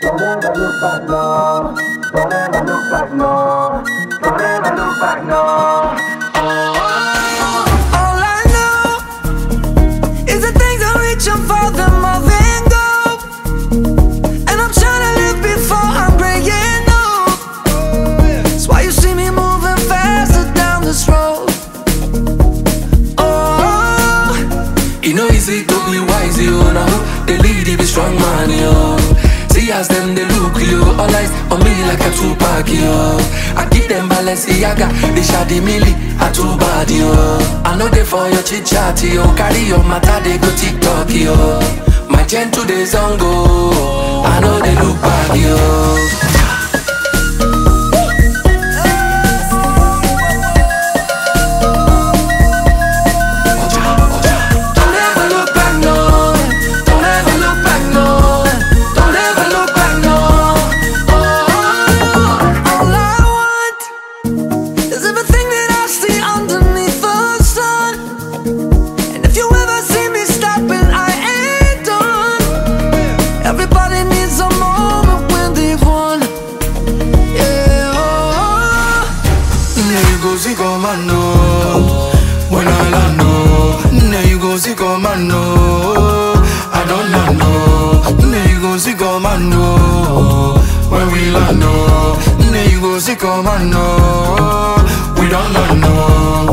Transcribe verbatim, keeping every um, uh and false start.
Don't ever look back, no. Don't ever look back, no. Don't ever look back, no. All I know is the things I reach for, the more than gold. And I'm trying to live before I'm breaking old. That's why you see me moving faster down this road. Oh, you know easy to be wise, you know. The lead, be strong man, yo. See as them they look you, all eyes on me like a Tupac, yo. I give them Balenciaga, they shady milli, a too bad, yo. I know they for your chit chat, yo. Carry your matter, they go TikTok, yo. My gentle days on go, I know they look back, yo. Everybody needs a moment when they've won. Yeah, oh. Now you go see come and know. When I land know. Now you go see come and know. I don't land know. Now you go see come and know. When we land know. Now you go see come and know. We don't land know.